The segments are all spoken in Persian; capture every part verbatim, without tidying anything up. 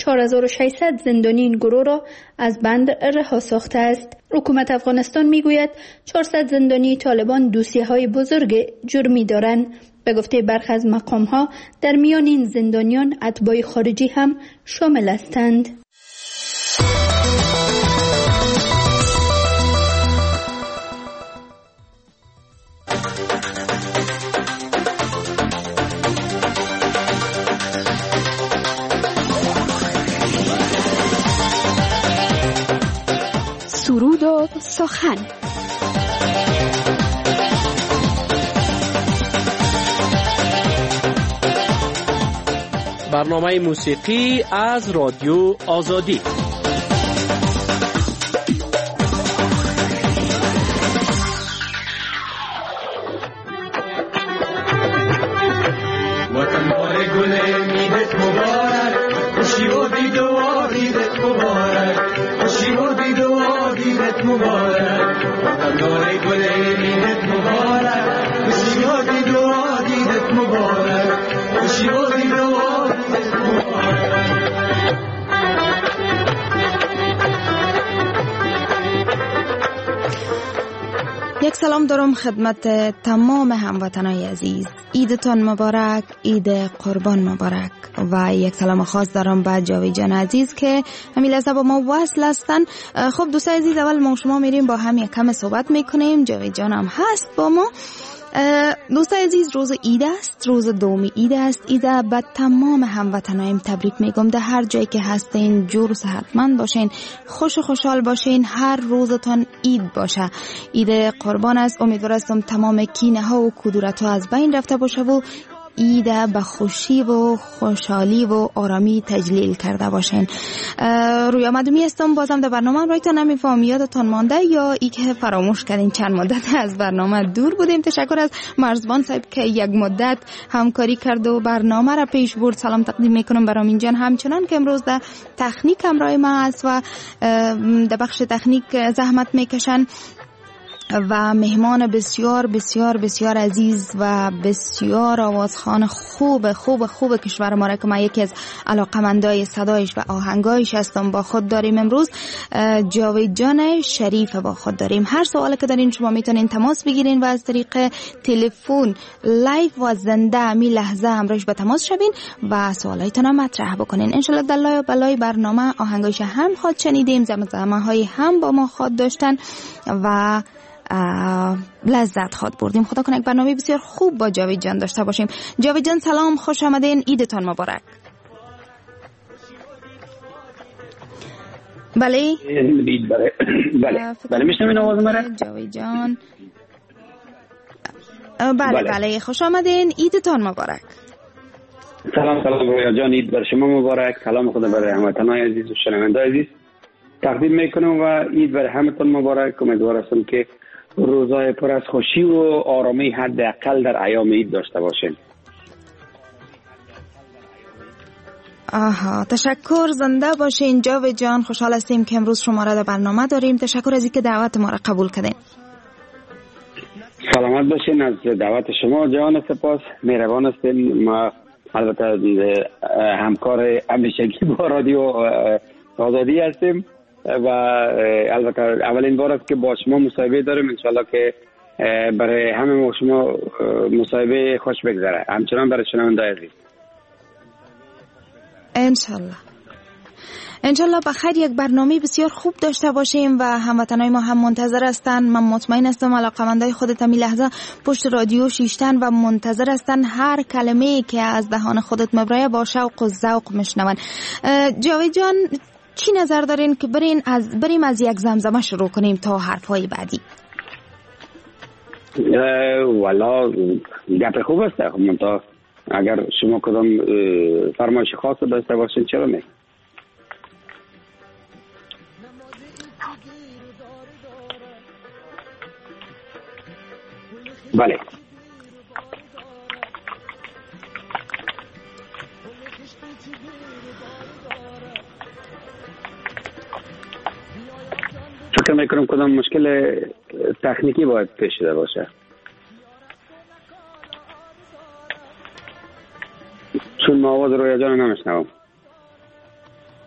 چهار هزار و ششصد زندانی این گروه را از بند رها ساخته است. حکومت افغانستان میگوید چهارصد زندانی طالبان دوسیه‌های بزرگ جرمی دارند. به گفته برخی از مقام‌ها در میان این زندانیان اتباع خارجی هم شامل هستند. سرود و سخن. برنامه موسیقی از رادیو آزادی. وطن بار گل میدت مبارک، خوشی و دید و عیدت مبارک، خوشی و دید و عیدت مبارک. وطن بار گل میدت مبارک، خوشی و دید و عیدت مبارک، خوشی و دید و عیدت مبارک. یک سلام دارم خدمت تمام هموطنای عزیز. عیدتان مبارک، عید قربان مبارک. و یک سلام خاص دارم به جاوید جان عزیز که همین لحظه با ما وصل هستن. خب دوستای عزیز، اول ما شما میریم با هم یک کم صحبت میکنیم. جاوید جان هم هست با ما. دوستای عزیز، روز عید است، روز دومی عید است. عید به تمام هموطنایم تبریک میگم. در هر جایی که هستین جور و صحتمند باشین، خوش و خوشحال باشین، هر روزتان عید باشه. عید قربان است. امیدوار هستم تمام کینه ها و کدورت ها از بین رفته باشه و عید به خوشی و خوشحالی و آرامی تجلیل کرده باشین. روی آمدمی هستم بازم در برنامه. رایتان نمیفهم یادتان مانده یا ای که فراموش کردین چند مدت از برنامه دور بودیم. تشکر از مرزبان صاحب که یک مدت همکاری کرد و برنامه را پیش برد. سلام تقدیم میکنم برام اینجان، همچنان که امروز در تکنیک همراه ما است و در بخش تکنیک زحمت میکشن و مهمان بسیار بسیار بسیار عزیز و بسیار آوازخوان خوب خوب خوب کشور ما را که ما یکی از علاقمندای صدایش و آهنگایش هستم با خود داریم. امروز جاوید جان شریف با خود داریم. هر سوالی که دارین شما میتونین تماس بگیرین و از طریق تلفن لایو و زنده می لحظه همراهش به تماس شوین و سوالایتون هم مطرح بکنین. ان شاء الله در لای و بلای برنامه آهنگایش هم خود شنیدیم، زمزمه های هم با ما خود داشتن و لذت خود بردیم. خدا کنه یک برنامه بسیار خوب با جاوید جان داشته باشیم. جاوید جان سلام، خوش آمدین، عیدتان مبارک. بله بله بله بله میشنوین آواز مرا جاوید جان؟ بله بله خوش آمدین، عیدتان مبارک. سلام سلام رویا جان، عید بر شما مبارک. سلام خدا برای هموطنان عزیز و شنوندگان عزیز تقدیم میکنم و عید بر همتون مبارک. امیدوار هستم که روزای پر از خوشی و آرامی حداقل در ایام عید داشته باشین. آها، تشکر، زنده باشین جاوید جان. خوشحال هستیم که امروز شما را در برنامه داریم. تشکر از اینکه دعوت ما را قبول کردین. سلامت باشین. از دعوت شما جان سپاس، مهربان هستین. ما البته همکار همیشگی با رادیو آزادی هستیم و البته اولین بار است که با شما مصاحبه داریم. انشالله که برای همه ما شما مصاحبه خوش بگذره، همچنان برای شنوندگان عزیز. انشالله انشالله بخیر یک برنامه بسیار خوب داشته باشیم و هموطنای ما هم منتظر هستن. من مطمئن هستم علاقمندای خودت همین لحظه پشت رادیو شیشتن و منتظر هستن هر کلمه‌ای که از دهان خودت مبرای با شوق و ذوق میشنون. جاوید جان، چی نظر دارین که برین از بریم از یک زمزمه شروع کنیم تا حرفای بعدی؟ والا گپ خوب است. منتها اگر شما کدام فرمایش خاص داشته باشین چرا نه؟ بله فکر میکنم کدام مشکل تکنیکی باید پیش شده باشه، چون ما آواز رویا جان نمیشنوم.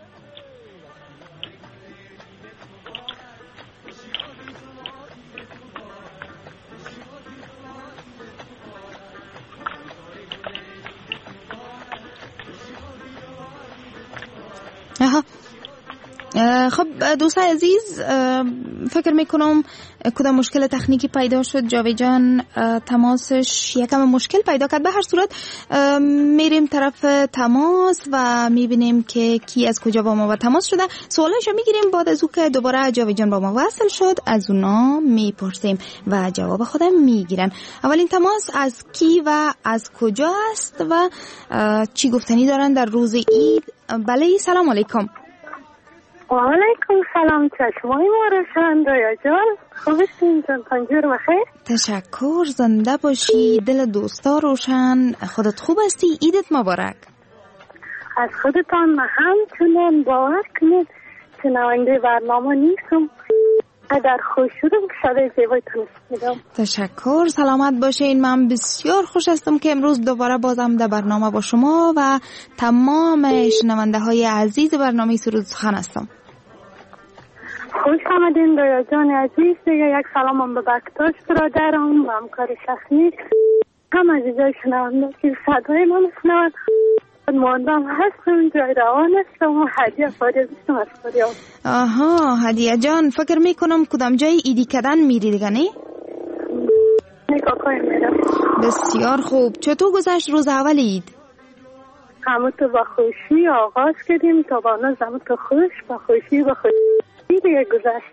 آها. خب دوستان عزیز، فکر میکنم کدام مشکل تکنیکی پیدا شد. جاوید جان تماسش یکم مشکل پیدا کرد. به هر صورت میریم طرف تماس و میبینیم که کی از کجا با ما و تماس شده. سوالش رو میگیریم، بعد از او که دوباره جاوید جان با ما وصل شد از اونا میپرسیم و جواب خودم میگیرن. اولین تماس از کی و از کجا است و چی گفتنی دارن در روز عید؟ بله، سلام علیکم. و علیکم سلام. چشمای ما روشن دایا جان، خوبستین جان؟ پنجور بخیر. تشکر، زنده باشی، دل دوستا روشن. خودت خوب هستی؟ عیدت مبارک. از خودتان همچنان باور کنید شنونده برنامه نیستم، اگر خوش شدم که صدای زیبایتان میدم. تشکر، سلامت باشین. من بسیار خوش هستم که امروز دوباره بازم در برنامه با شما و تمام شنونده های عزیز برنامه سرود سخن هستم. خوش آمدین دایا جان عزیز. دیگه یک سلامم به بکتاش برادرم و همکار شخصی هم عزیزای شنونده که صدای من شنوند. ماندم هستم، جای روان هستم و هدیه فاریزشتم از فاریاب. آها هدیه جان، فکر میکنم کدام جای ایدی کردن میری دیگه نه؟ نیکاکای میرم. بسیار خوب. چطور گذشت روز اول عید؟ همه تو با خوشی آغاز کردیم تا با ناز همه تو خوش با خوشی با خوشی دیگه گذشت.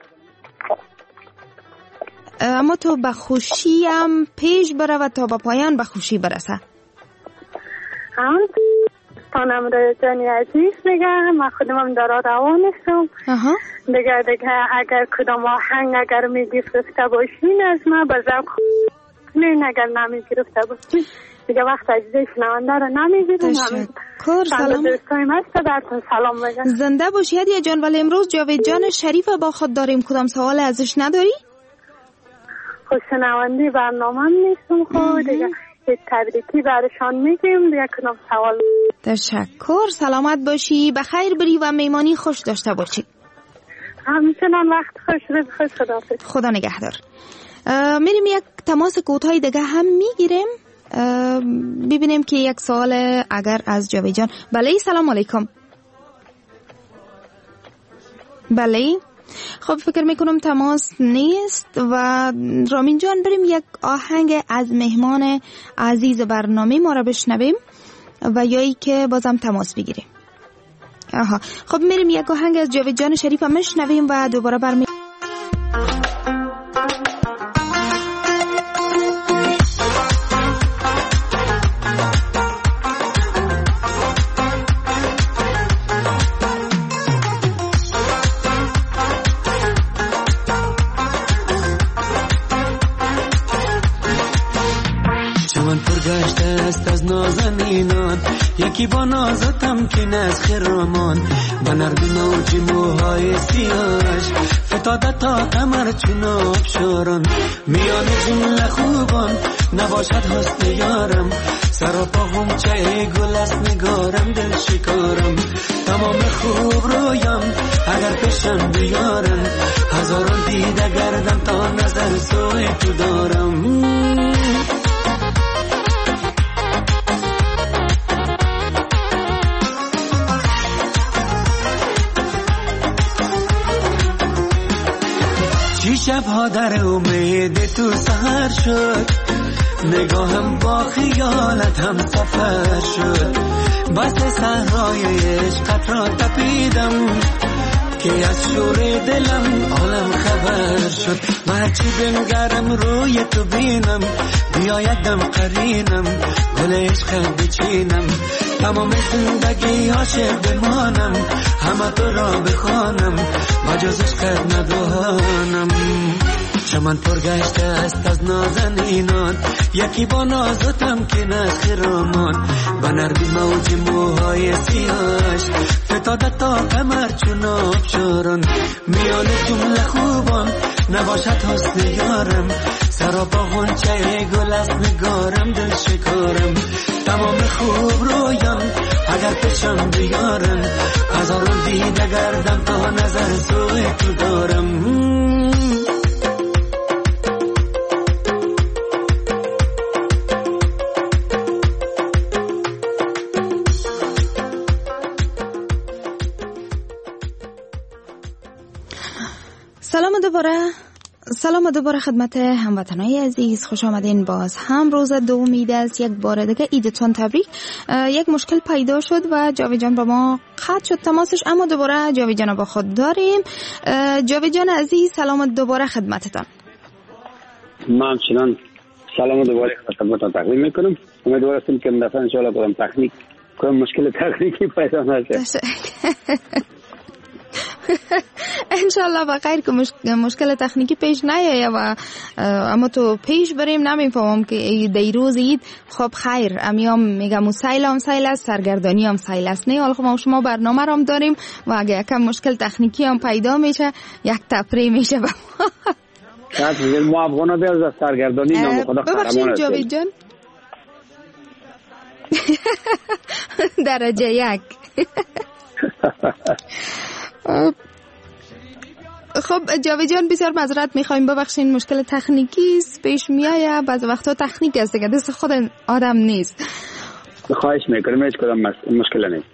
اما تو با خوشی هم پیش بره و تا با پایان با خوشی برسه. هم تانم رو جانی عزیز دیگه من خودم هم دارا روان هستم دیگه دیگه اگر کدام آهنگ اگر می گرفته باشین از ما بزرگ نه، اگر نمی گرفته باشین دیگه وقت عزیزی شنونده رو نمی گیرم. تشکر، سلام. دوستایم هسته براتون سلام بگم. زنده باشی هدیه جان. ولی امروز جاوید جان شریف با خود داریم، کدام سوال ازش نداری؟ خود شنونده برنامه هم نیستم خود دیگه تبریکی برشان میگیم دیگه کدام سوال. تشکر، سلامت باشی، بخیر بری و میمانی خوش داشته باشی. همچنان وقت خوش رد خوش خداحافظ. خدا نگهدار. میریم یک تماس کوتاهی دیگه هم میگیریم، ببینیم که یک سوال اگر از جاوید جان. بله، سلام علیکم. بله، خب فکر میکنم تماس نیست و رامین جان بریم یک آهنگ از مهمان عزیز برنامه ما را بشنویم و یایی که بازم تماس بگیریم. آها، خب میریم یک آهنگ از جاوید جان شریف هم بشنویم و دوباره برمی نازنینان یکی با نازتم که نز خرامان با نرمی موجی موهای سیاش فتاده تا قمر چون آبشاران میان جمله خوبان نباشد حسن یارم سراپا غنچه گل است نگارم دل شکارم تمام خوب رویم اگر پیشم بیارم هزاران دیده گردم تا نظر سوی تو دارم شبها در امید تو سهر شد نگاهم با خیالت هم سفر شد بس صحرای عشقت را تپیدم که از شور دلم عالم خبر شد و هرچی بنگرم روی تو بینم بیایدم قرینم گل عشقت بچینم تمام زندگی عاشق بمانم همه تو را بخوانم و جز عشقت ندانم چمن پرگشته است از نازنینان یکی با نازتم که نخرامان و نرمی موج موهای سیاش فتاده تا قمر چون آبشاران میان جمله خوبان نباشد حسن یارم سراپا غنچه گل است نگارم دل شکارم تمام خوب رویم اگر پیشم بیارم هزاران دیده گردم تا نظر سوی تو دارم سلام دوباره سلام دوباره خدمت هموطنای عزیز، خوش آمدین. باز هم روز دوم عید است. یک بار دیگه عیدتون تبریک. یک مشکل پیدا شد و جاوید جان با ما قطع شد تماسش، اما دوباره جاوید جان با خود داریم. جاوید جان عزیز سلام دوباره خدمتتان. من چنان سلام دوباره خدمتتان تقدیم میکنم. امیدوارم که دفعه ان شاء الله کدام تکنیک کدام مشکل تکنیکی پیدا نشه. انشالله بخیر که مشکل تکنیکی پیش نیاید و اما تو پیش بریم. نمیفهمم که دیروز عید خب خیر امیام میگم سیل هم سیل است، سرگردانی هم سیل است. نه حالا خب ما شما برنامه رو هم داریم و اگه یکم مشکل تکنیکی هم پیدا میشه یک تپری میشه با ما. ما افغانا بیاز از سرگردانی نام خدا قهرمان است. ببخشید جاوید جان درجه یک. خب جاوید جان بسیار معذرت میخوایم، ببخشین مشکل تکنیکی پیش میآید. بعض وقتا تکنیک است که دست خود آدم نیست. خواهش میکنم هیچ کدام مشکل نیست.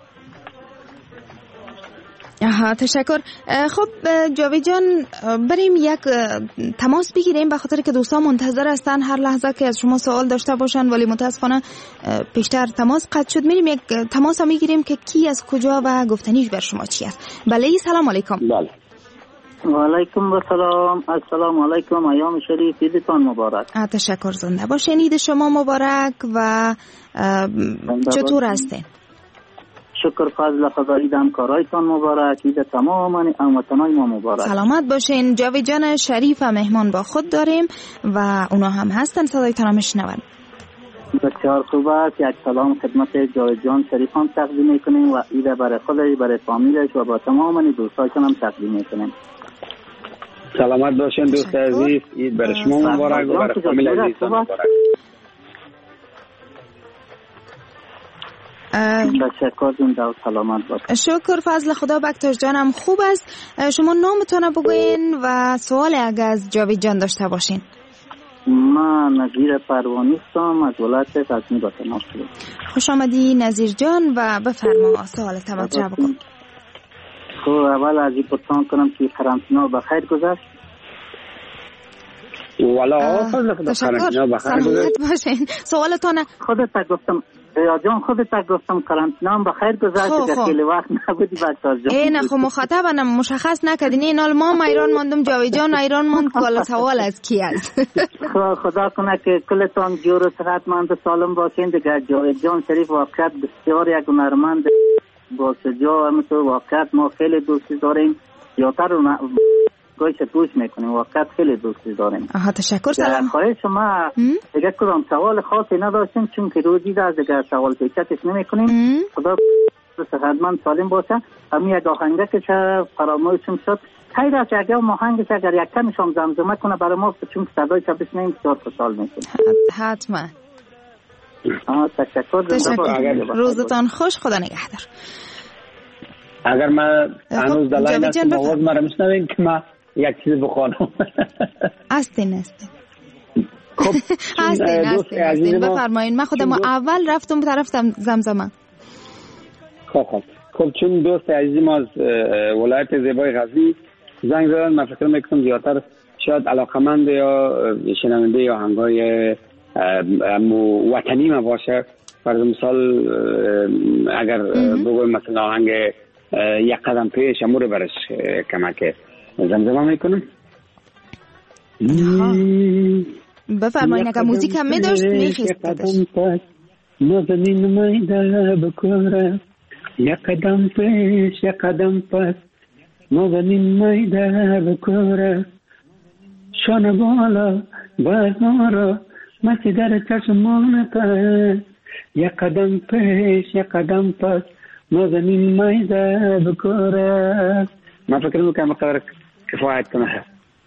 آها تشکر. خب جاوید جان بریم یک تماس بگیریم به خاطر که دوستان منتظر هستن هر لحظه که از شما سوال داشته باشن، ولی متاسفانه پیشتر تماس قطع شد. میریم یک تماس میگیریم که کی از کجا و گفتنیش بر شما چی است. بله سلام علیکم. بله و علیکم السلام. السلام علیکم، ایام شریف عیدتان مبارک. تشکر، زنده باشین. عید شما مبارک. و چطور هستین؟ شکر فضل خدا. عید همکارایتان مبارک، عید تمام هموطنای ما مبارک. سلامت باشین. جاوید جان شریف مهمان با خود داریم و اونا هم هستن، صدایتان هم میشنون. بسیار خوب است. یک سلام خدمت جاوید جان شریف هم تقدیم میکنیم و عید برای خودش، برای فامیلش و با تمام دوستایشان هم تقدیم میکنیم. سلامت باشین دوست عزیز، عید برای شما مبارک و برای فامیل عزیزتان مبارک. تشکر زنده و سلامت باشید. شکر فضل خدا. بکتاش جانم خوب است. شما نامتون بگوین و سوال اگه از جاوید جان داشته باشین. من نظیر پروانی هستم از ولایت غزنی با تماس هستم. خوش آمدی نظیر جان و بفرما سوالت مطرح بکن. خب اول از این پرسان کنم که قرنطینه بخیر گذشت. والا فضل خدا قرنطینه بخیر گذشت. سوالتون خودت گفتم یا جان خودت گفتم قرنطینه بخیر گذشت که خیلی وقت نبودی بچه‌ها جان. این خب مخاطبم مشخص نکردین. این حال ما ایران ماندم، جاوید جان ایران ماند. کلا سوال از کی است؟ خدا کنه که کلتون جور و صحتمند و سالم باشین دیگه. جاوید جان شریف واقعا بسیار یک هنرمند با شجاع و واقعا ما خیلی دوستی داریم. یاتر گوش توش میکنیم، واقعا خیلی دوستی داریم. آها تشکر. سلام. خواهش شما دیگه کدام سوال خاصی نداشتیم چون که روزی در دیگه سوال پیچتش نمیکنیم. خدا صحتمند سالم باشه. همین یک آهنگه که فراموشم شد خیر است اگر آهنگش اگر یک کمش هم زمزمه کنه برای ما، چون که صدایش بشنویم بسیار خوشحال میشیم. حتما. آه تشکر. تشکر. روزتان خوش. خدا نگهدار. اگر من هنوز دلائل هستم آواز مرا میشنوین که من یک چیز بخوانم. استین استین خب استین استین بفرمایین. من خودم اول رفتم طرفتم زمزمه. خب خب خب چون دوست عزیزی ما از ولایت زیبای غزنی زنگ زدن، من فکر میکنم زیادتر شاید علاقمند یا شنونده یا آهنگای وطنی ما باشه. فرض مثال اگر بگویم مثلا آهنگ یک قدم پیش امور برش کمک زمزمه میکنم. بفرمایین. اگر موزیک هم میداشت میخیستدش. نازنین میده بکره یک قدم پیش یک قدم پس، نازنین میده بکره شانه بالا بازارا مسی در چشمان پس، یک قدم پیش یک قدم پس، نازنین میده بکره. من فکر میکنم قدر کفایت کنه.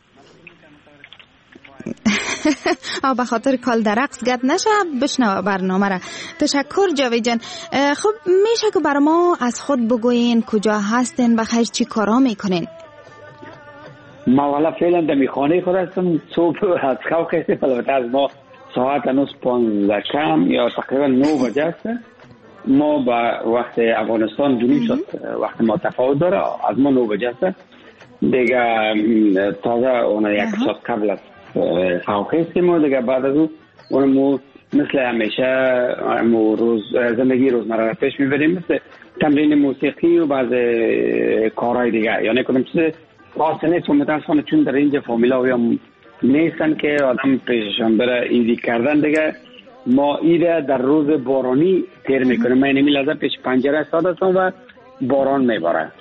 آه به خاطر کال در رقص گد نشه بشنو برنامه را. تشکر جاوید جان. خب میشه که بر ما از خود بگوین کجا هستین و خیر چی کارا میکنین؟ ما والا فعلا در میخانه خود هستم. صبح از خواب خیستیم، البته از ما ساعت هنوز پانزده کم یا تقریبا نه بجه است. ما با وقت افغانستان جنوب شد وقت ما تفاوت داره، از ما نه بجه است. دیگه تازه اون یک ساعت قبل از فوق هستیم و دیگه بعد از اون اونمو مثل همیشه امو روز زندگی روزمره پیش میبریم، مثل تمرین موسیقی و بعض کارهای دیگه. یعنی کدام چیز خاص نیست و متاسفانه چون در اینجا فامیلا هم نیستن که آدم پیششان بره ایدی کردن. دیگه ما ایده در روز بارانی تیر میکنیم. من اینمی لحظه پیش پنجره ساده هستم و باران میباره.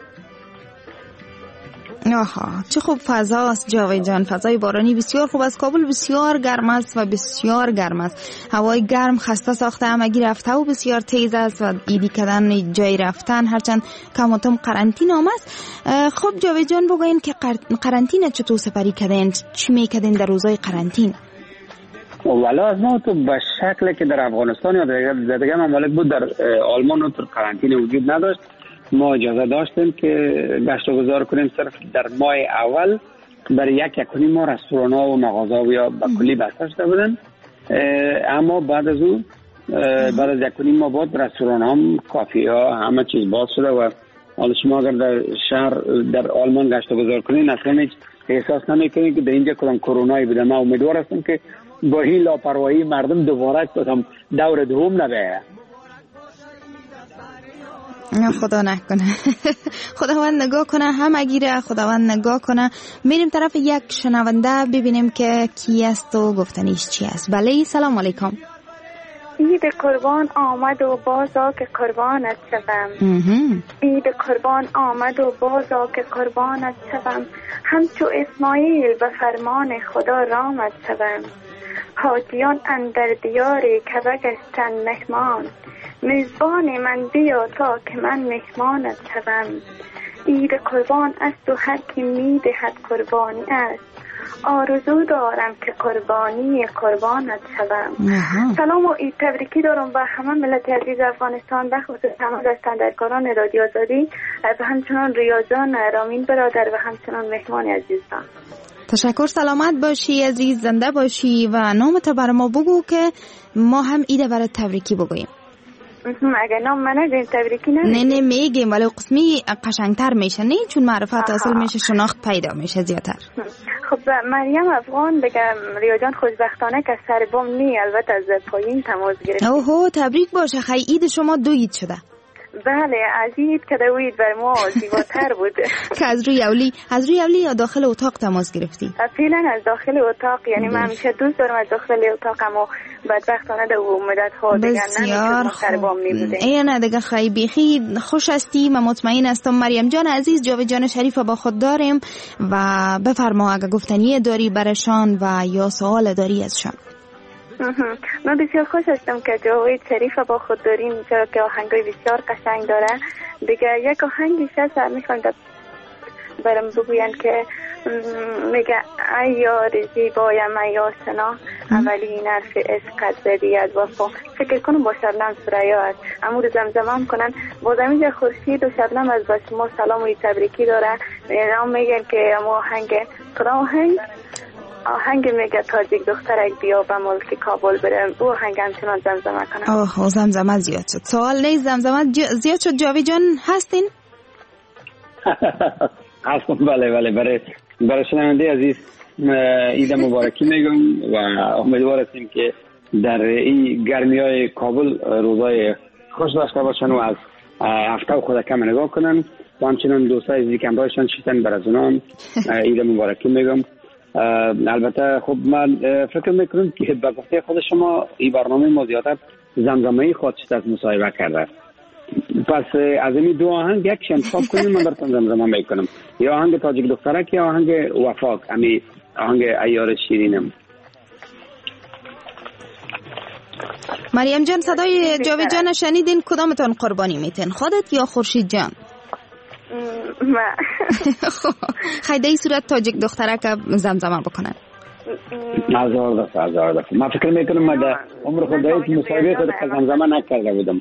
آها چه خوب فضاست جاوید جان، فضای بارانی بسیار خوب است. کابل بسیار گرم است و بسیار گرم است، هوای گرم خسته ساخته، همگی رفته و بسیار تیز است و ایدی کردن جای رفتن هرچند کم و کم قرنطینه هم است. خب جاوید جان بگوین که قرنطینه چطور سپری کردین، چی میکردین در روزهای قرنطینه؟ والا از ما تو به شکل که در افغانستان یا در دیگه ممالک بود، در آلمان تو قرنطینه وجود نداشت. ما اجازه داشتیم که گشت و گذار کنیم. صرف در ماه اول برای یک یک کنیم ما رستوران ها و مغازه ها یا به کلی بسته شده بودن، اما بعد از اون بعد از یک کنیم ما بعد رستوران ها، کافی ها، همه چیز باز شده و حالا شما اگر در شهر در آلمان گشت و گذار کنین اصلا هیچ احساس نمیکنین که در اینجا کدام کرونایی بوده. من امیدوار هستم که با این لاپرواهی مردم دوباره کدام دور دوم نبیه. خدا نکنه. خداوند نگاه کنه، همگی را خداوند نگاه کنه. میریم طرف یک شنونده ببینیم که کی است و گفتنیش چی است. بله سلام علیکم. عید قربان آمد و بازا که قربانت شوم. عید قربان آمد و بازا که قربانت شوم. همچو اسماعیل به فرمان خدا رامت شوم. حاجیان اندر دیار کعبه گشتن مهمان. میزبان من بیا تا که من مهمانت شوم. عید قربان است و هر کی میدهد قربانی است. آرزو دارم که قربانی قربانت شوم. سلام و عید تبریکی دارم به همه ملت عزیز افغانستان، به خصوص همه دستاندرکاران رادیو آزادی و همچنان ریاضان رامین برادر و همچنان مهمان عزیزان. تشکر، سلامت باشی عزیز، زنده باشی و نامت بر ما بگو که ما هم عید برات تبریکی بگوییم. اگه نام من نگیم تبریکی نمیگیم؟ نه نه میگیم ولی قسمی قشنگتر میشه، نه چون معرفت حاصل میشه، شناخت پیدا میشه زیادتر. خب مریم افغان بگم ریاجان خوشبختانه که سر بام نی، البته از پایین تماس گرفت. اوه تبریک باشه، خیلی عید شما دو عید شده. بله از عید که دوید بر ما زیباتر بود. که از روی اولی از روی اولی یا داخل اتاق تماس گرفتی؟ فعلا از داخل اتاق، یعنی من همیشه دوست دارم از داخل اتاق، اما بدبختانه در مدت ها دیگه نمیتونم سر بام میبوده. اینه دیگه خیلی بیخی خوش هستی، من مطمئن هستم. مریم جان عزیز جاوید جان شریف با خود داریم و بفرما اگه گفتنی داری برشان و یا سوال داری ازشان. من بسیار خوش هستم که جاوید شریف با خود داریم، چرا که آهنگای بسیار قشنگ داره. دیگه یک آهنگی هست میخوام برام بگوین که میگه ای یار زیبایم ای آشنا، اولین حرف عشق زدی از وفا. فکر کنم با شبنم سریا است، امور زمزمه هم کنن. با زمین خورشید و شبنم از با شما سلام و تبریکی داره. نام میگن که اما آهنگ کدام آهنگ آهنگ میگه تاجیک دخترک بیا به ملک کابل برم، او آهنگ همچنان زمزمه کنم. اوه زمزمه زیاد شد. سوال نیست، زمزمه زیاد شد. جاوید جان هستین؟ هستم بله بله. برای برای شنونده عزیز عید مبارکی میگم و امیدوار هستیم که در این گرمی های کابل روزای خوش داشته باشن و از هفته خود کم نگاه کنن و همچنان دوستای عزیزی که همراهشان شدن بر از اونام عید مبارکی میگم. البته خب من فکر میکنم که به گفته خود شما این برنامه ما زیادتر زمزمه‌ای خودش از مصاحبه کرده، پس از این دو آهنگ یک انتخاب کنیم من براتون زمزمه میکنم، یا آهنگ تاجیک دخترک یا آهنگ وفاق، همین آهنگ ایار شیرینم. مریم جان صدای جاوید جان شنیدین، کدامتون قربانی میتین، خودت یا خورشید جان؟ ما خیلی صورت تاجیک دخترک زمزمه بکنن. هزار دفعه هزار دفعه. من فکر میکنم من در عمر خودایی مصاحبه خود زمزمه نکرده بودم.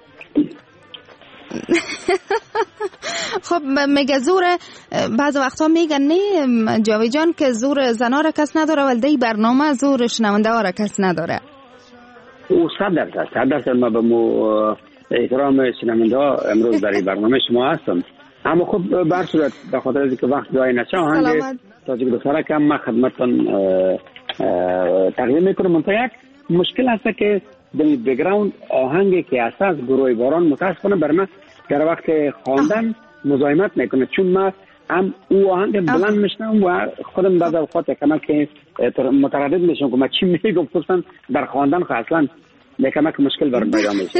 خب میگه زور، بعض وقتا میگن نه جاوید جان که زور زنا را کس نداره ولی برنامه زور شنونده ها را کس نداره. او صد درصد صد درصد ما به مو احترام شنونده ها امروز در این برنامه شما هستم، اما خب بر صورت به خاطر از اینکه وقت جای نشه آهنگ تاجیک دختره که ما خدمتتون تقدیم میکنم. منتها یک مشکل هست که در بگراوند آهنگی که اساس گروه باران متاسفانه بر من در وقت خواندن مزاحمت میکنه، چون ما هم او آهنگ بلند میشنم و خودم بعد از خاطر کمک که متردد میشم که ما چی میگم، خصوصا در خواندن خو اصلا کمک مشکل برام پیدا میشه.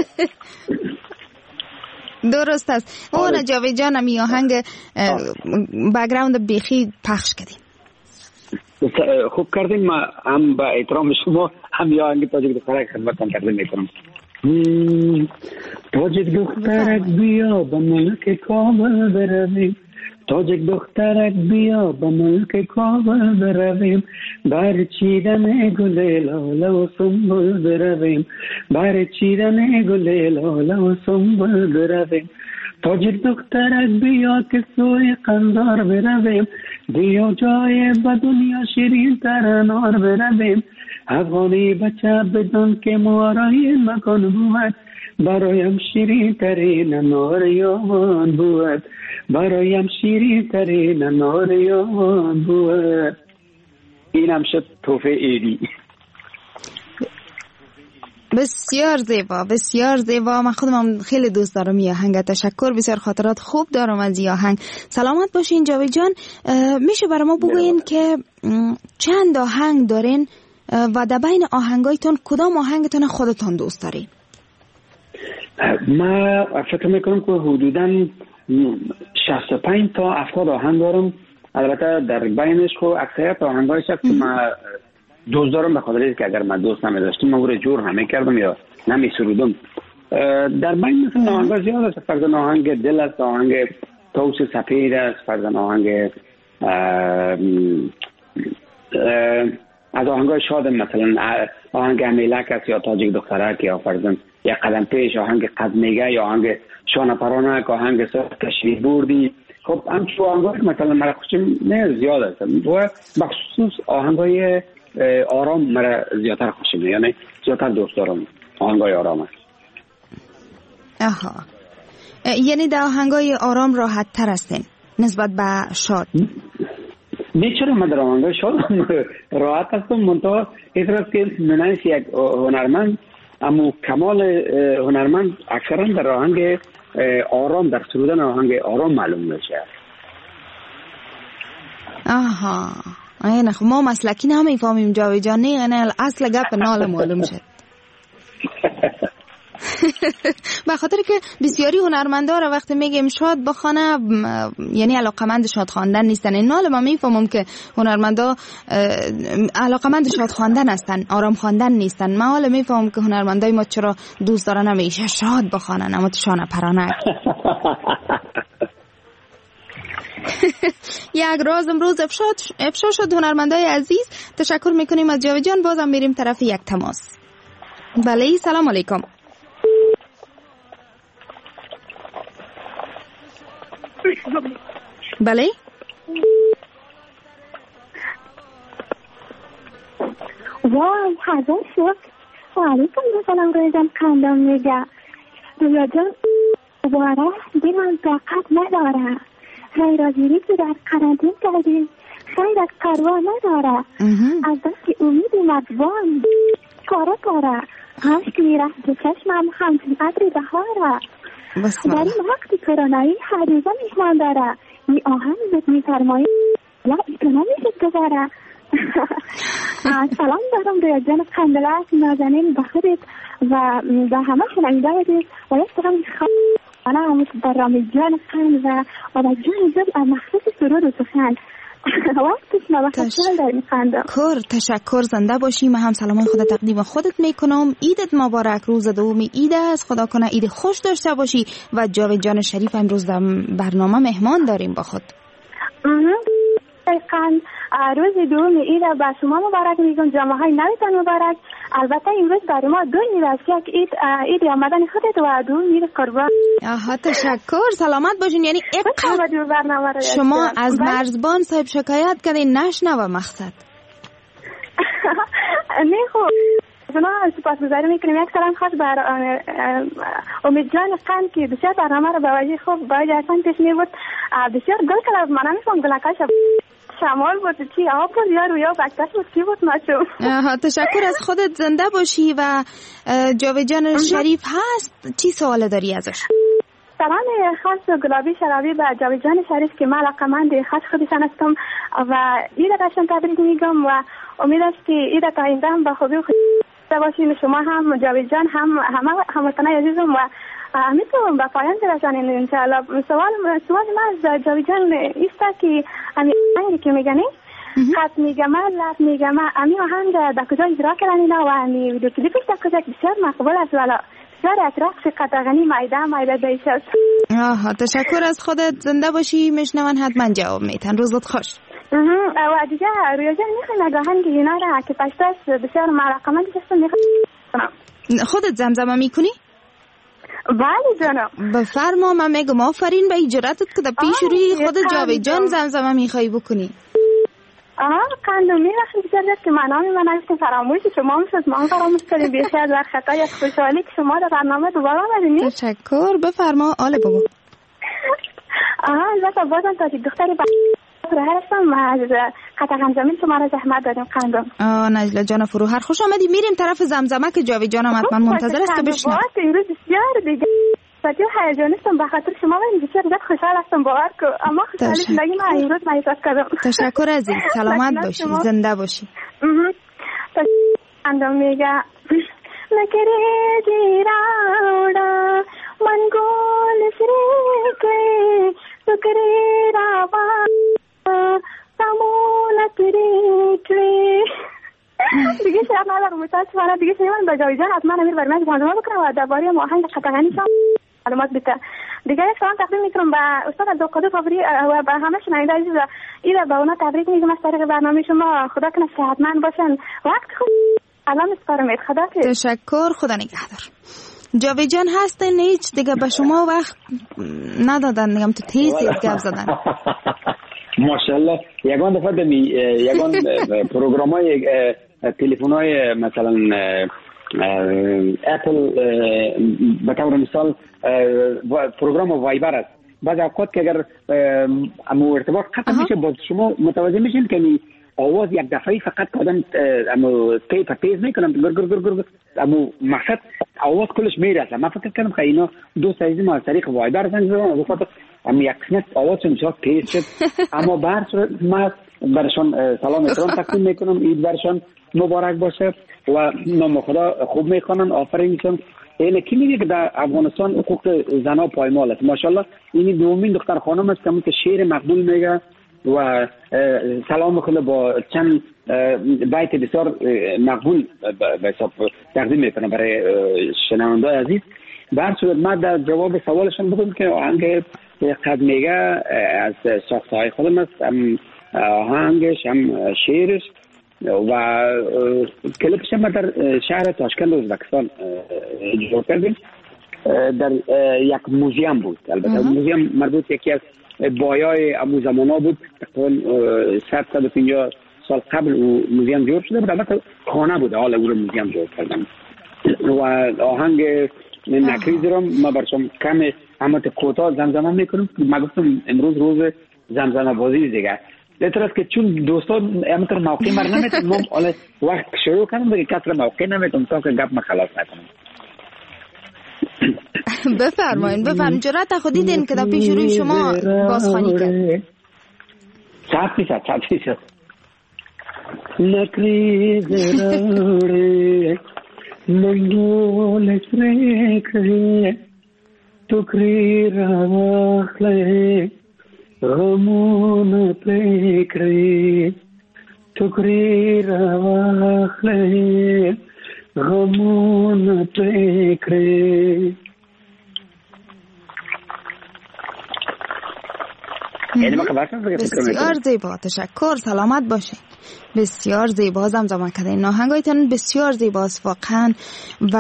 درست است. اون جاوید جان می آهنگ بک‌گراند بیخی پخش کردیم. خوب کردیم. ما هم با احترام شما هم یا آهنگ تاجیک دخترک خدمتتون تقدیم میکنم. تاجیک دخترک بیا به ملک کابل برویم، تاجیک دخترک بیا به ملک کابل برویم، بر چیدن گل لاله و سنبل برویم، بر چیدن گل لاله و سنبل برویم. تاجیک دخترک بیا که سوی قندار برویم، بیا جای به دنیا شیرین ترانار برویم. افغانی بچه بدان که مارای مکان بود، برایم شیرین ترین نار یاوان بود، برایم شیرین ترین نار یاوان بود. این هم شد توفه ایدی. بسیار زیبا، بسیار زیبا. من خودم خیلی دوست دارم این آهنگ. تشکر، بسیار خاطرات خوب دارم از این آهنگ. سلامت باشین جاوید جان. میشه برای ما بگوین که چند آهنگ دارین و در بین آهنگایتون کدام آهنگتون خودتون دوست دارین؟ ما فکر میکنم که حدوداً شصت و پنج تا هفتاد آهنگ دارم. البته در بینش خو اکثریت آهنگای شخص ما دوست دارم، به خاطر اینکه اگر من دوست نمی‌داشتم من رو جور همه کردم یا نمی‌سرودم. در بین مثلا آهنگا زیاد است. فرضاً آهنگ دل است، آهنگ توس سپید است، فرضاً آهنگ از آهنگای شاد مثلا آهنگ امیلک است یا تاجیک دخترک یا فرضاً یا قدم پیش، آهنگ قدمیگه یا آهنگ شانه پرانک، آهنگ تشریف بردی. خب همچو آهنگای مثلا مرا خوشم نه زیاد است و بخصوص آهنگای آرام مرا زیادتر خوشم، یعنی زیادتر دوست دارم آهنگای آرام است. آها، یعنی در آهنگای آرام راحت تر هستین نسبت به شاد؟ نه چرا، من در آهنگای شاد راحت هستم. منتها این طرف که منش یک هنرمند، اما کمال هنرمند اکثرا در آهنگ آرام، در سرودن آهنگ آرام معلوم میشه. آها، اینه خب ما مسلکی نمیفهمیم جاوید جان. نه اصل گپ نال معلوم شد. به خاطر که بسیاری هنرمندا را وقتی میگیم شاد بخونه یعنی علاقمند شاد خواندن نیستن. این نال ما میفهمم که هنرمندا علاقمند شاد خواندن هستن، آرام خواندن نیستن. من حالا میفهمم که هنرمندای ما چرا دوست دارن همیشه شاد بخونن، اما شانه پرانک. یک راز امروز افشا شد هنرمندای عزیز. تشکر میکنیم از جاوید جان. بازم میریم طرف یک تماس. بله، سلام علیکم. بله وای حاضر شد. علیکم سلام رویدم کندم میگه رویا جان دوباره دیلم طاقت نداره. خیر از میری که در قرنطین کردیم، خیر از پروا نداره. از دست امیدی مدوان کاره کاره هشت میره به چشمم همچون عطر بهاره. در این وقت کرونایی حدیثه میشمان داره. این آهنگ بهت میفرمایی یا ایتو نمیشد دوباره. سلام دارم روی جان قندلک نازنین به خودت و به همه شنگیده بدید و یک طرم خانه همون برام جان قند و و به جان زب مخصوص سرور و سخن وقتش نبخشل داریم خندم. کر تشکر، زنده باشی. من هم سلامای خود تقدیم خودت میکنم. ایدت مبارک، روز دومی عید است. خدا کنه عید خوش داشته باشی و جاوید جان شریف امروز در برنامه مهمان داریم با خود. قند روز دوم عید به شما مبارک میگم، جامعه های نویتان مبارک. البته امروز برای ما دو عید است، یک عید عید آمدن خودت و دو عید قربان. آها تشکر، سلامت باشین. یعنی شما از مرزبان صاحب شکایت کردین نشنوه مقصد. نه خب اونا سپاسگزاری میکنیم. یک سلام خاص بر امید جان قند که بسیار برنامه رو به وجه خوب باید اصلا پیش می بود. بسیار گل کلا از منم میفهم گلکاش شمال بود چی آب بود یا رویا بکتش بود چی بود ناشو. تشکر از خودت، زنده باشی. و جاوید جان شریف هست، چی سوال داری ازش؟ سلام خاص گلابی شرابی به جاوید جان شریف که من علاقه‌مند خاص خودشان هستم و ایده داشتم تبریک میگم و امید است که ایده تا اینجا هم با خوبی و خوشی باشین. شما هم جاوید جان هم همه هموطنان عزیزم و میتونم به پایان برسانیم ان شاء الله. سوال سوال من از جاوید جان است که همین آهنگی که میگنی خط میگم لب میگم همین آهنگ در کجا اجرا کردن و همین ویدیو کلیپش در کجا بسیار مقبول است ولی بسیار اطراف قطعانی مایده مایده دیش است. آها تشکر از خودت، زنده باشی. میشنون حتما جواب میتن. روزت خوش. و دیگه رویا جان میخوایم از آهنگ اینا را که پشتش بسیار معرقمندی هستم میخوایم. خودت زمزمه میکنی؟ بله جانم. بفرما. من میگم آفرین به اجراتت که در پیش روی خود جاوید جان زمزمه میخوای بکنی. آها قندم میرخیم بسیار دست که منامی من هستیم فراموش شما هم شد ما هم فراموش کردیم بیشتر در خطای از خوشحالی که شما در برنامه دوباره آمدینی. تشکر. بفرما. آله بگو. آها البته بازم تا که دختری با فروهر هستم از قطع غمزمین شما را زحمت دادیم قندم. آه نجله جان فروهر خوش آمدی. میریم طرف زمزمه که جاوید جان هم حتما منتظر است که بشنو. امروز بسیار دیگه بسیار هیجانستم به خاطر شما و بسیار زیاد خوشحال هستم باور که اما خوشحالی زندگی من امروز محسوس کردم. تشکر عزیز. سلامت باشی. زنده باشی. قندم میگه نکره جیراوڑا من گول سریکه سکره راوا سامون تریکه دیگه شب ندارم متاسفانه دیگه شیمان به جاوید جان حتما امیر برمه گفتم بکنم و درباره آهنگ قطعانی شام معلومات بده. دیگه سلام تقدیم میکنم به استاد عبدالقادر فابری و به همه شنونده عزیز. اینا به اونا تبریک میگم از طریق برنامه شما. خدا کنه صحتمند باشن. وقت خوب الان اسپارم. خدا که تشکر. خدا نگهدار. جاوید جان هستن هیچ دیگه به شما وقت ندادن. میگم تو تیزی گپ زدن. ماشاءالله. یگان دفعه دمی یگان پروگرامای تلفن‌های مثلا اپل به طور مثال پروگرام وایبر است. بعضی اوقات که اگر امو ارتباط قطع میشه باز شما متوجه میشین که آواز یک دفعه فقط آدم امو تیپ تیز میکنم گر گر گر گر امو مقصد آواز کلش میرسه. من فکر کردم که اینا دو سایزی ما از طریق وایبر زنگ زدن وقت اما یک قسمت آوازشون بسیار تیز شد. اما به هر صورت من برشان سلام احترام تقدیم میکنم. عید برشان مبارک باشه و نام خدا خوب میخوانن. آفرین میشن. اینه کی میگه که در افغانستان حقوق زنا پایمال است. ماشاءالله این دومین دختر خانم است که شعر مقبول میگه و سلام خدا با چند بیت بسیار مقبول به حساب تقدیم میکنم برای شنونده عزیز. به هر صورت من در جواب سوالشون بگم که آهنگ قد میگه از ساختهای خودم است. هم آهنگش هم شعرش و کلیپش هم در شهر تاشکند ازبکستان اجرا کردیم. در یک موزیم بود. البته موزیم مربوط یکی از بایای امو زمانا بود. تقریبا صد صد و پنجاه سال قبل موزیم جور شده بود. البته خانه بود حال او رو موزیم جور کردن. و آهنگ نکریز رو ما برشم کم اما کوتاه زمزمه میکنم. ما گفتم امروز روز زمزمه بازی دیگه. لطفاً است که چون دوستان همینطور موقع مر نمیتونم من حالا وقت شروع کنم دیگه کسر موقع نمیتونم تا که گپ ما خلاص نکنم. بفرمایید بفرمایید. جرأت خودی دین که در پیش روی شما بازخوانی کرد. ساعت میشه ساعت میشه نکریز راوڑے منگول سریکھے ٹکری راخلے غمون پریکھے ٹکری راخلے غمون پریکھے. بسیار زیبا. تشکر. سلامت باشین. بسیار زیبا زمزمه کردین. آهنگایتون بسیار زیباست واقعا. و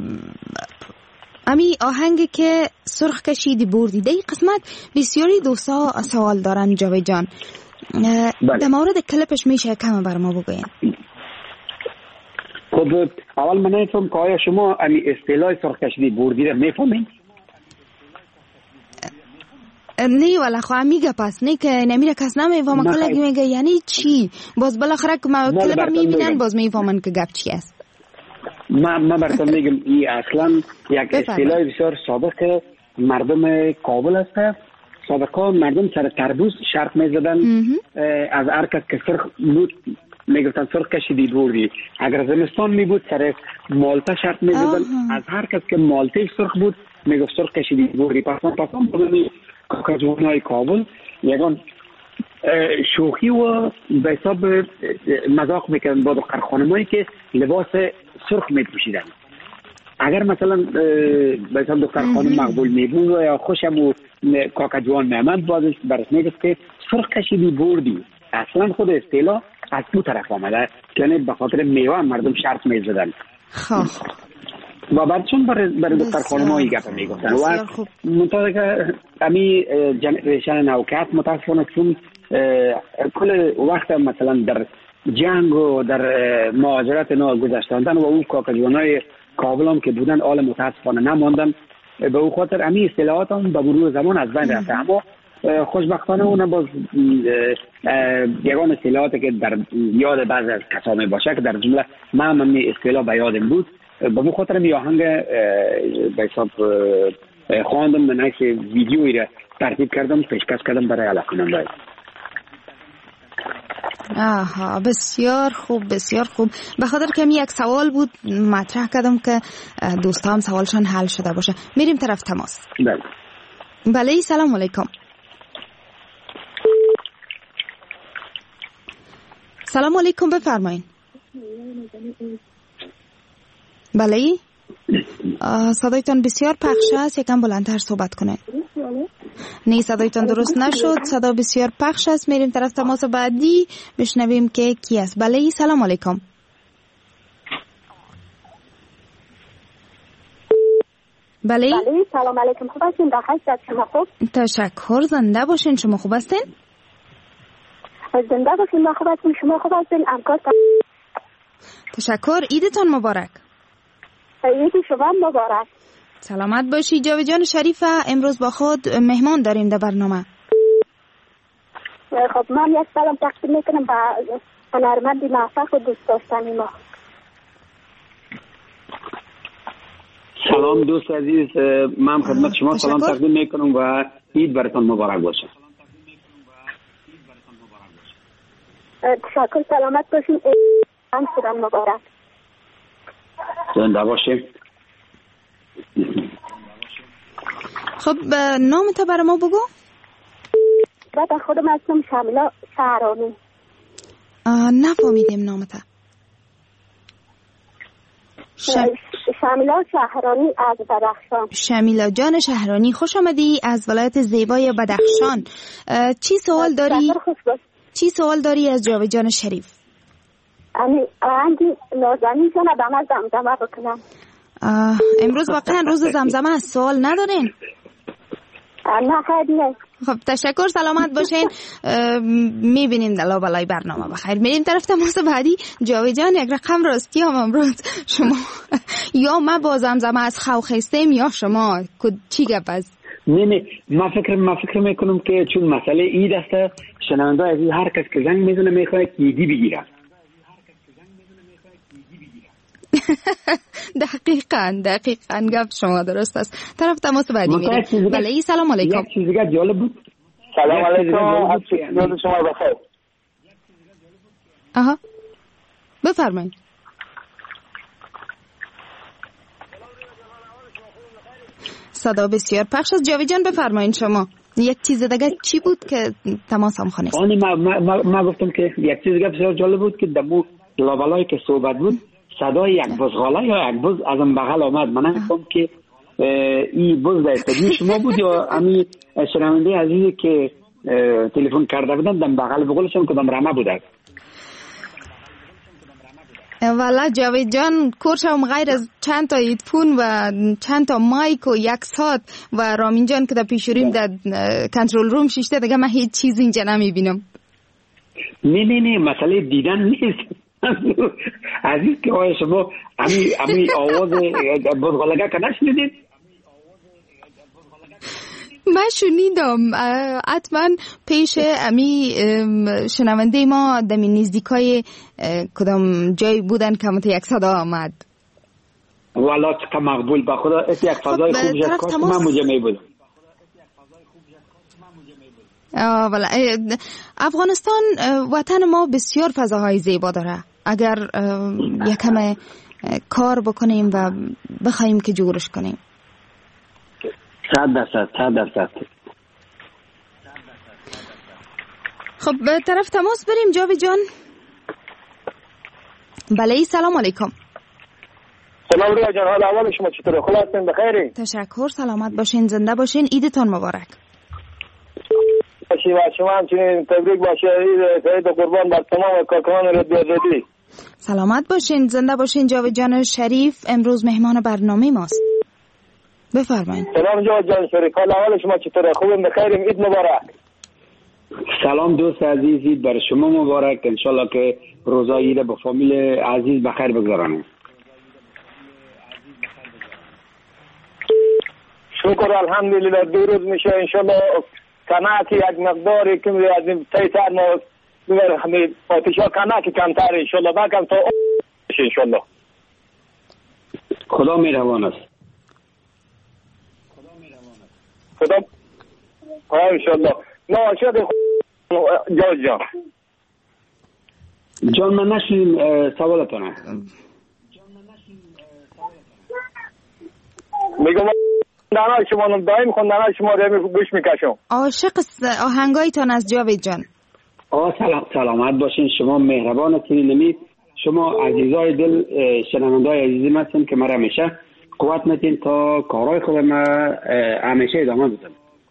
امی آهنگی که سرخ کشیدی بردی دی قسمت بسیاری دوستا سوال دارن جاوید جان. در مورد کلیپش میشه کم بر ما بگوین؟ خب اول من نمیفهم که آیا شما امی اصطلاح سرخ کشیدی بردی رو میفهمین؟ نه والا خواه میگه پس نه که نمیره کس نمیفهمه کلگی میگه یعنی چی؟ باز بالاخره که ما کلب میبینن باز میفهمن که گپ چی است. ما ما براتون میگم این اصلا یک اصطلاح بسیار سابق مردم کابل است. سابقا مردم سر تربوز شرط میزدن از هر کس که سرخ بود میگفتن سرخ کشیدی بردی. اگر زمستان می بود سر مالته شرط میزدن از هر کس که مالته سرخ بود میگفت سرخ کشیدی بردی. پس پس بودن کاکاجوانای کابل یگان شوخی و به حساب مذاق میکردن با دختر خانمایی که لباس سرخ میپوشیدن. اگر مثلا به حساب دختر خانم مقبول میبود و یا خوشم و کاکاجوان میامد بازش برش میگفت که سرخ کشیدی بردی. اصلا خود اصطلاح از دو طرف آمده که به خاطر میوه مردم شرط میزدن. خب و بعد چون برای بر دختر خانمایی گپ میگفتن و منطقه که امی جنریشن نوکات متاسفانه چون کل وقت مثلا در جنگ و در مهاجرت نو گذشتاندن و اون کاکاجوانای کابل هم که بودن آل متاسفانه نماندن به او خاطر امی اصطلاحات هم به مرور زمان از بین رفته. اما خوشبختانه اون باز یگان اصطلاحاتی که در یاد بعضی از کسا می باشه که در جمله من هم اصطلاح به یادم بود به مو خاطر می آهنگ به حساب خواندم من عکس ویدیویی را ترتیب کردم پیشکش کردم برای علاقه‌مندان. آها بسیار خوب بسیار خوب. به خاطر که می یک سوال بود مطرح کردم که دوستام سوالشان حل شده باشه. میریم طرف تماس. بله بله سلام علیکم. سلام علیکم بفرمایید. بله صدایتان بسیار پخش است یکم بلندتر صحبت کنید. نه صدایتان درست نشد صدا بسیار پخش است. میریم طرف تماس بعدی بشنویم که کی است. بله سلام علیکم. بله بله سلام علیکم. خوب هستین؟ بخیر شما خوب؟ تشکر زنده باشین. شما خوب هستین؟ زنده باشین. ما خوب هستیم. شما خوب هستین؟ امکار تشکر. عیدتان مبارک. عید شما مبارک. سلامت باشی. جاوید جان شریف امروز با خود مهمان داریم در برنامه. خب من یک سلام تقدیم میکنم به هنرمند موفق و دوست داشتنی ما. سلام دوست عزیز، من خدمت شما سلام تقدیم میکنم و عید براتون مبارک باشه. تشکر. سلامت باشین. عید شدن مبارک. زنده باشیم. خب نام تا برای ما بگو. بعد خودم هستم شمیلا شهرانی. نفهمیدیم نام تا. شم... شمیلا شهرانی از بدخشان. شمیلا جان شهرانی خوش آمدی از ولایت زیبای بدخشان. چی سوال داری؟ چی سوال داری از جاوید جان شریف؟ امی آهنگی نازنین جان به من زمزمه بکنم. امروز واقعا روز زمزمه است. سوال ندارین؟ نه خیلی نه. خب تشکر. سلامت باشین. میبینیم دلا بالای برنامه بخیر. میریم طرف تماس بعدی. جاوید جان یک رقم راستی هم امروز شما یا ما با زمزمه از خواه خستیم یا شما چی گپ است؟ نه نه ما فکر ما فکر میکنم که چون مسئله عید است شنونده از هر کس که زنگ میزنه میخواد ایدی بگیره. دقیقاً دقیقاً گفت شما درست است. طرف تماس بعدی میریم. بله سلام علیکم. یک چیز دیگه جالب بود. سلام علیکم. روز شما بخیر. آها بفرمایید. صدا بسیار پخش است. جاوید جان بفرمایید شما. یک چیز دیگه چی بود که تماس هم خونست؟ آنی ما, ما, ما گفتم که یک چیز دیگه بسیار جالب بود که دمو لابلای که صحبت بود صدای یک بزغاله یا یک بز از اون بغل آمد. من نمی‌فهمم که این بز در استدیو شما بود یا امی شنونده عزیزی که تلفن کرده بودن دم بغل بقولشون کدام رمه بوده. والا جاوید جان کورشم غیر از چند تا ایدفون و چند تا مایک و یک ساعت و رامین جان که در پیشوریم در کنترل روم شیشته دیگه من هیچ چیز اینجا نمیبینم. نه نه نه مسئله دیدن نیست. عزیز که آیا شما امی امی آواز بزغالگه که نشنیدید؟ من شنیدم، حتما پیش امی شنونده ما دمی نزدیکای کدام جای بودن که مت یک صدا آمد. والا چقدر مقبول، با خدا یک فضای خوب جد کاش من مجمع بودم. والا افغانستان وطن ما بسیار فضاهای زیبا داره. اگر یکم کار بکنیم و بخوایم که جورش کنیم. صد درصد صد درصد. خب به طرف تماس بریم جاوید جان. بله سلام علیکم. سلام ریا جان، حال احوال شما چطوره؟ خوب هستین؟ بخیری؟ تشکر، سلامت باشین، زنده باشین، عیدتون مبارک باشی و شما همچنین تبریک باشه. عید قربان بر تمام کارکنان رادیو آزادی. سلامت باشین، زنده باشین جاوید جان شریف، امروز مهمان برنامه ماست. بفرمایید. سلام جاوید جان شریف، حال احوال شما چطوره؟ خوبیم؟ بخیریم؟ عید مبارک. سلام دوست عزیز، عید بر شما مبارک. انشالله که روزای عید با فامیل عزیز بخیر بگذرانیم. شکر الحمدلله. دو روز میشه انشالله کناکی یک مقداری که از این تیتر ما ببر همین آتیشا کناکی کمتر انشالله بکم تا بشه انشالله. خدا میروان است. خدا خدا انشالله. نه شده جاوید جان. جان من نشیم سوالتونه. میگم خوندنهای شما رو دایم خوندنهای شما رو گوش میکشم. عاشق آهنگایتان از جاوید جان. آه سلام سلامت باشین، شما مهربان هستین. نمی شما عزیزای دل شنوندای عزیزم هستین که مرا همیشه قوت میتین تا کارهای خودم همیشه ادامه بدم.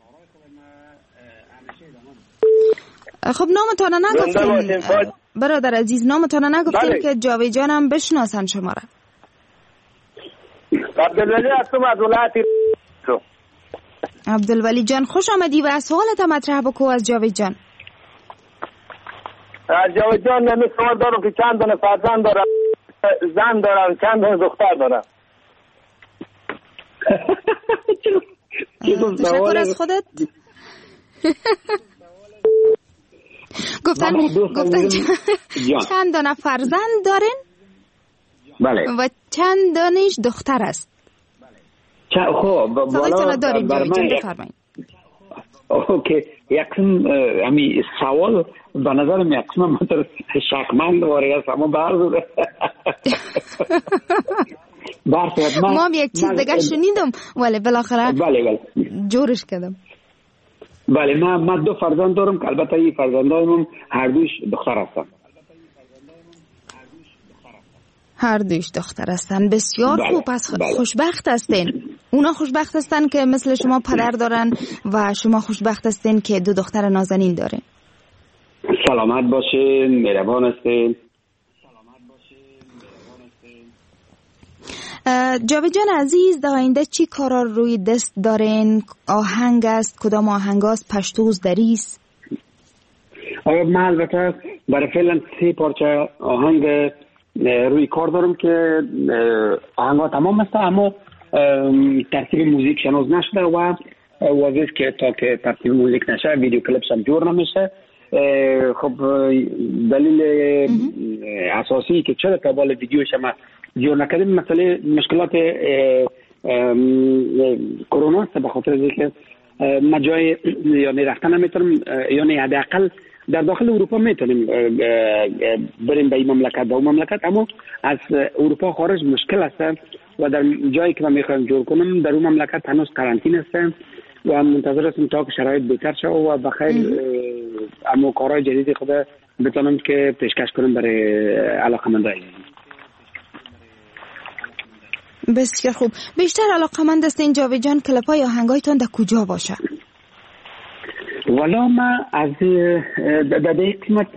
خب نامتان نگفتین برادر عزیز، نامتان نگفتین بله. که جاوید جانم بشناسن شما را. عبدالولی هستم از ولایت. عبدالولی جان خوش آمدی و سوالت مطرح بکو از جاوید جان. از جاوید جان من سوال دارم که چند دونه فرزند دارم، زن دارم، چند دونه دختر دارم. تشکر از خودت. گفتن گفتن چند دونه فرزند دارین؟ بله. و چند دانش دختر است. خب بالا دارید بفرمایید. اوکی، یکم امی سوال به نظرم یکم مطور شکمند واری است، اما برزوده ما هم یک چیز دیگه شنیدم ولی بالاخره بله بله جورش کردم. بله من من دو فرزند دارم که البته این فرزندانم هر دوش دختر هستن. هر دوش دختر هستن. بسیار بله. خوب. پس بله. خوشبخت هستین. اونا خوشبخت هستن که مثل شما پدر دارن و شما خوشبخت هستین که دو دختر نازنین دارین. سلامت باشین، مهربان هستین. جاوید جان عزیز، در آینده چی کارا روی دست دارین؟ آهنگ است؟ کدام آهنگ است؟ پشتوز دریست؟ من البته برای فعلا سه پارچه آهنگ روی کار دارم که آهنگا تمام است، اما ترتیب موزیک هنوز نشده و واضح که تا که ترتیب موزیک نشه ویدیو کلیپس هم جور نمیشه. خب دلیل اساسی که چرا تا بالا ویدیوش هم جور نکردیم مسئله مشکلات کرونا است، به خاطر اینکه ما جای یعنی رفتن نمیتونم، یعنی حداقل در داخل اروپا میتونیم بریم به این مملکت به اون مملکت، اما از اروپا خارج مشکل است و در جایی که ما میخوایم جور کنم در اون مملکت هنوز قرنطینه است و منتظر هستم تا که شرایط بهتر شه و بخیر اما کارهای جدید خود بتونم که پیشکش کنم برای علاقمندان. بسیار خوب. بیشتر علاقمند هستین جاوید جان کلپای آهنگایتون در کجا باشه؟ والا ما از در این قسمت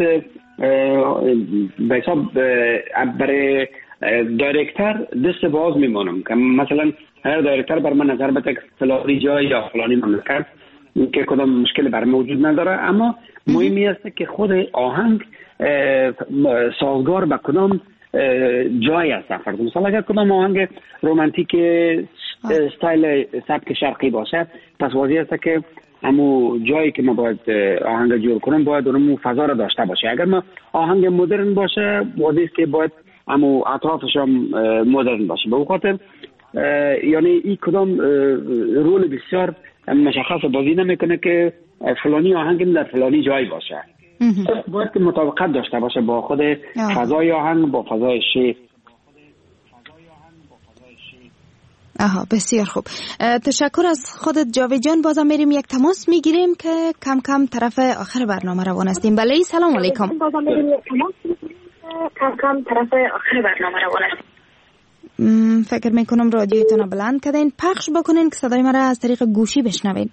به حساب برای دایرکتر دست باز میمانم که مثلا هر دایرکتر بر من نظر بده که فلانی جای یا فلانی مملکت که کدام مشکل برای وجود نداره، اما مهمی است که خود آهنگ سازگار به کدام جای است. فرض مثلا اگر کدام آهنگ رمانتیک استایل سبک شرقی باشه، پس واضح است که همو جایی که ما باید آهنگ جور کنیم باید اونمو فضا را داشته باشه. اگر ما آهنگ مدرن باشه، واضح است که باید همو اطرافش هم مدرن باشه. به خاطر یعنی این کدام رول بسیار مشخص بازی نمیکنه که فلانی آهنگ در فلانی جای باشه. باید که مطابقت داشته باشه با خود فضای آهنگ، با فضای شعر. آها، بسیار خوب. تشکر از خودت جاوید جان. بازم میریم یک تماس میگیریم که کم کم طرف آخر برنامه روان هستیم. بله، سلام علیکم. بازم میریم یک تماس میگیریم کم کم طرف آخر برنامه روان هستیم. فکر میکنم رادیویتون رو بلند کردین، پخش بکنین که صدای مرا از طریق گوشی بشنوین.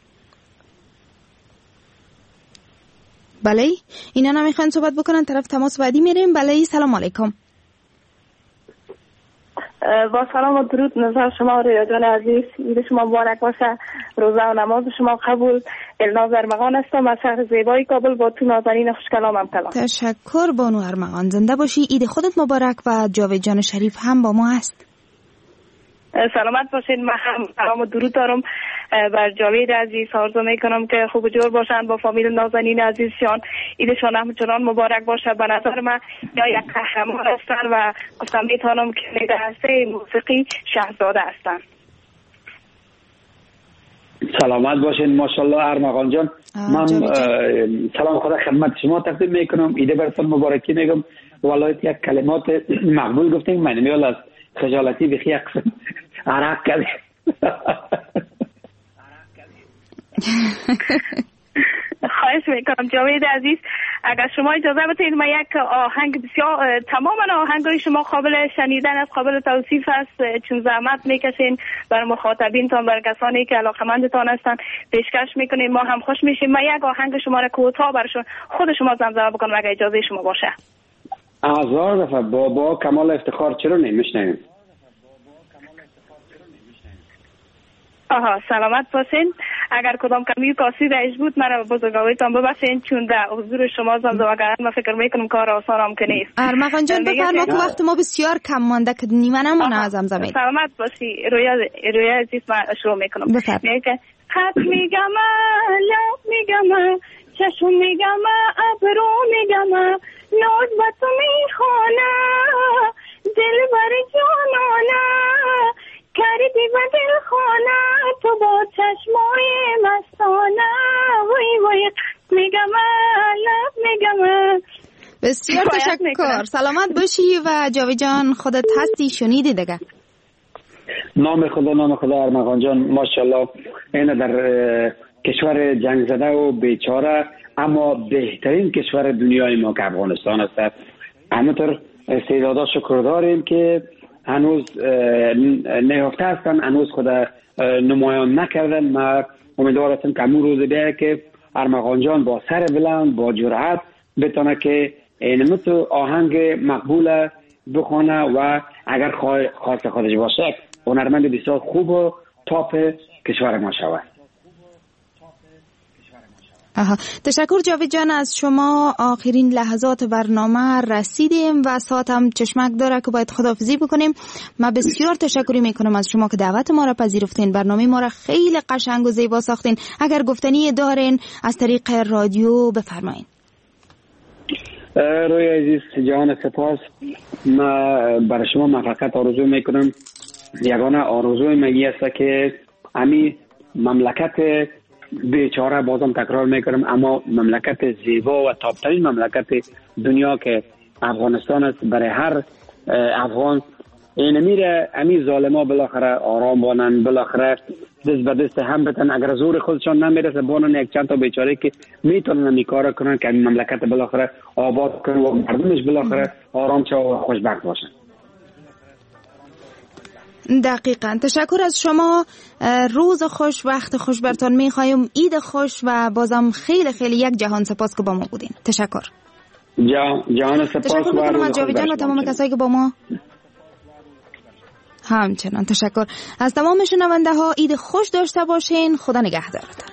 بله، اینا نمیخوان صحبت بکنن، طرف تماس بعدی میریم. بله، سلام علیکم. با سلام و درود نظر شما رویا جان عزیز، عید شما مبارک باشه، روزه و نماز شما قبول. الناز ارمغان هستم از شهر زیبای کابل، با تو نازنین خوشکلامم کلام. تشکر بانو ارمغان، زنده باشی. عید خودت مبارک و جاوید جان شریف هم با ما هست. سلامت باشین. من هم سلام و درود دارم بر جاوید عزیز، آرزو میکنم که خوب و جور باشن با فامیل نازنین عزیزشان. عیدشان همچنان مبارک باشه. به نظر من یا یک قهرمان هستن و گفتم میتونم که نگهسته موسیقی شهزاده هستن. سلامت باشین. ماشاءالله ارمغان جان. من سلام خدا خدمت شما تقدیم میکنم. عید براتون مبارکی میگم. والله یک کلمات مقبول گفتین، من نمیال از خجالتی بخی یک قسم عرق کردیم. خواهش میکنم جاوید عزیز، اگر شما اجازه بدید من یک آهنگ بسیار تمام آهنگای شما قابل شنیدن است، قابل توصیف است، چون زحمت میکشین برای مخاطبینتان، برای کسانی که علاقمندتان هستن پیشکش میکنین، ما هم خوش میشیم. من یک آهنگ شما را کوتاه برای خود شما زمزمه بکنم اگر اجازه شما باشه. هزار دفعه با با کمال افتخار، چرا نمیشنویم؟ آها، سلامت باشین. اگر کدام کمی کاسی رایج بود مرا بزرگوارتان ببخشین، چون در حضور شما زمزمه کردن من فکر میکنم کار آسان هم که نیست. ارمغان جان بفرما که وقت ما بسیار کم مانده که نیمه نمونه زمزمه. سلامت باشی. رویا رویا عزیز من شروع میکنم. میگه خط میگم، لب میگم، چشم میگم، ابرو میگم، نوز با تو میخونه، دل بر جانانه، کردی با دل خانه، تو با چشمای مستانه، وی وی میگم، لب میگم. بسیار تشکر. سلامت باشی و جاوید جان خودت هستی شنیدی دیگه. نام خدا نام خدا ارمغان جان. ماشاءالله این در کشور جنگ زده و بیچاره اما بهترین کشور دنیای ما که افغانستان است، همینطور استعدادا شکر داریم که هنوز نهفته هستن، هنوز خود نمایان نکردن. ما امیدوار هستم که همون روز بیایه که ارمغان جان با سر بلند با جرأت بتونه که اینمت آهنگ مقبول بخونه و اگر خواست خودش باشه هنرمند بسیار خوب و تاپ کشور ما شود. آها، تشکر جاوید جان از شما. آخرین لحظات برنامه رسیدیم و ساعت هم چشمک داره که باید خداحافظی بکنیم. من بسیار تشکری میکنم از شما که دعوت ما را پذیرفتین، برنامه ما را خیلی قشنگ و زیبا ساختین. اگر گفتنی دارین از طریق رادیو بفرمایید. روی عزیز جان سپاس. من برای شما من فقط آرزو میکنم، یگانه آرزوی من است که همین مملکت بیچاره، بازم تکرار میکنم، اما مملکت زیبا و تاپترین مملکت دنیا که افغانستان است، برای هر افغان این میره همین ظالما بالاخره آرام بانن، بالاخره دست به دست هم بتن. اگر زور خودشان نمیرسه بانن یک چند تا بیچاره که میتونن همین کارا کنن که این مملکت بالاخره آباد کنن و مردمش بالاخره آرام شو و خوشبخت باشن. دقیقاً. تشکر از شما. روز خوش، وقت خوش برتان میخوایم، عید خوش و بازم خیلی خیلی یک جهان سپاس که با ما بودین. تشکر. جا جهان سپاس. تشکر میکنم از جاوید جان و تمام کسایی که با ما همچنان. تشکر از تمام شنونده ها. عید خوش داشته باشین. خدا نگهدارتان.